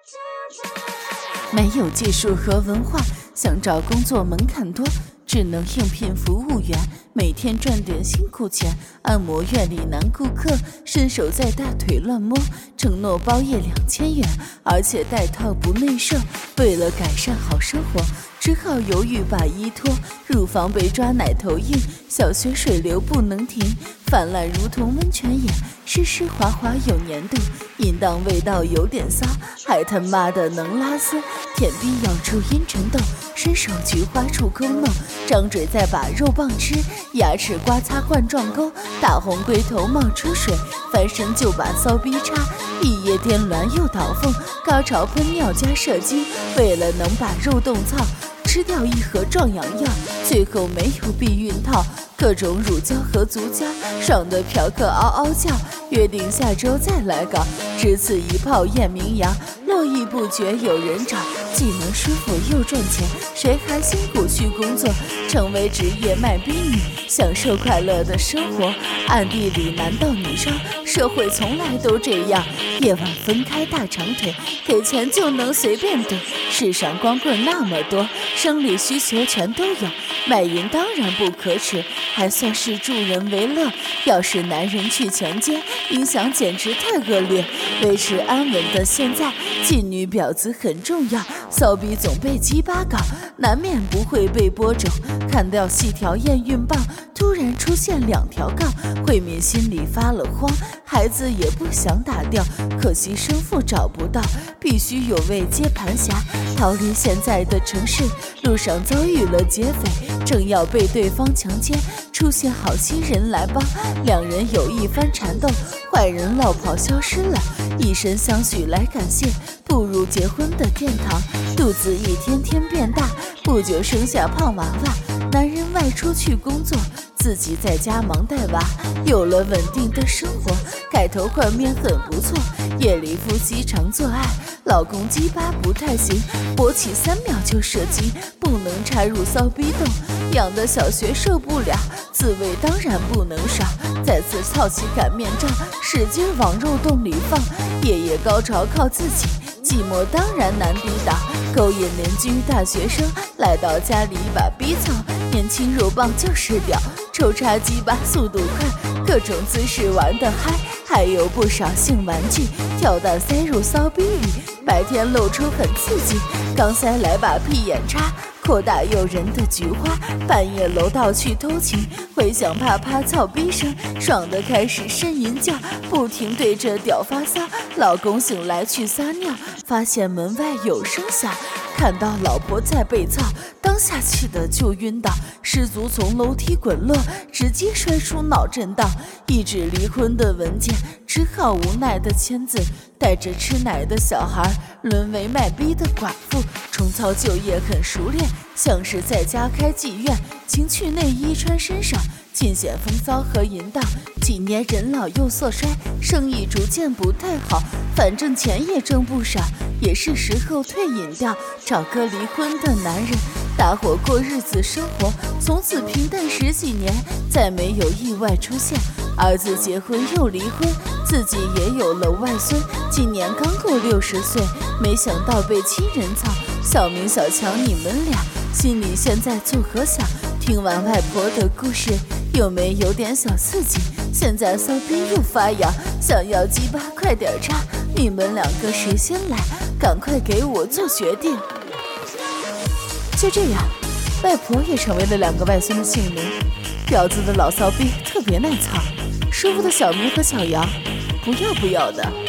没有技术和文化，想找工作门槛多，只能应聘服务员，每天赚点辛苦钱。按摩院里男顾客伸手在大腿乱摸，承诺包夜2000元，而且带套不内射。为了改善好生活，只好犹豫把衣脱，乳房被抓奶头硬，小穴水流不能停，泛滥如同温泉眼，湿湿滑滑有粘度，淫荡味道有点骚，还他妈的能拉丝，舔逼咬住阴唇痘，伸手菊花处抠弄，张嘴再把肉棒吃，牙齿刮擦冠状沟，大红龟头冒出水，翻身就把骚逼插，一夜颠鸾又倒凤，高潮喷尿加射精，为了能把肉冻操，吃掉一盒壮阳药，最后没有避孕套，各种乳胶和足胶，爽的嫖客嗷嗷叫，约定下周再来搞，只此一炮艳名扬，络绎不绝有人找，既能舒服又赚钱，谁还辛苦去工作，成为职业卖逼女，享受快乐的生活，暗地里男盗女娼，社会从来都这样，夜晚分开大长腿，给钱就能随便怼，世上光棍那么多，生理需求全都有，卖淫当然不可耻，还算是助人为乐，要是男人去强奸，影响简直太恶劣，维持安稳的现在，妓女婊子很重要，骚逼总被鸡巴搞，难免不会被播种，看到细条验孕棒，突然出现2条杠，慧敏心里发了慌，孩子也不想打掉，可惜生父找不到，必须有位接盘侠，逃离现在的城市，路上遭遇了劫匪，正要被对方强奸，出现好心人来帮，两人有一番缠斗，坏人落跑消失了，一身相许来感谢，步入结婚的殿堂，肚子一天天变大，不久生下胖娃娃，男人外出去工作，自己在家忙带娃，有了稳定的生活，改头换面很不错，夜里夫妻常做爱，老公鸡巴不太行，勃起3秒就射精，不能插入骚逼洞，养的小学受不了，自慰当然不能少，再次操起擀面杖，使劲往肉洞里放，夜夜高潮靠自己，寂寞当然难抵挡，勾引邻居大学生来到家里一把逼操，年轻肉棒就是屌，抽插鸡巴速度快，各种姿势玩得嗨，还有不少性玩具，跳蛋塞入骚逼里，白天露出很刺激，刚塞来把屁眼插，扩大诱人的菊花，半夜楼道去偷情，回想啪啪操逼声，爽的开始呻吟叫，不停对着屌发骚，老公醒来去撒尿，发现门外有声响，看到老婆在被操，当下气得就晕倒，失足从楼梯滚落，直接摔出脑震荡，一纸离婚的文件，只好无奈的签字，带着吃奶的小孩沦为卖逼的寡妇，重操旧业很熟练，像是在家开妓院，情趣内衣穿身上，尽显风骚和淫荡，几年人老又色衰，生意逐渐不太好，反正钱也挣不少，也是时候退隐掉，找个离婚的男人，大伙过日子生活，从此平淡10几年，再没有意外出现，儿子结婚又离婚，自己也有了外孙，今年刚够60岁，没想到被亲人操，小明小强你们俩心里现在作何想？听完外婆的故事，有没有点小刺激？现在骚逼又发痒，想要鸡巴快点插，你们2个谁先来？赶快给我做决定。就这样，外婆也成为了2个外孙的姓名。婊子的老骚逼特别耐操，舒服的小明和小杨，不要的。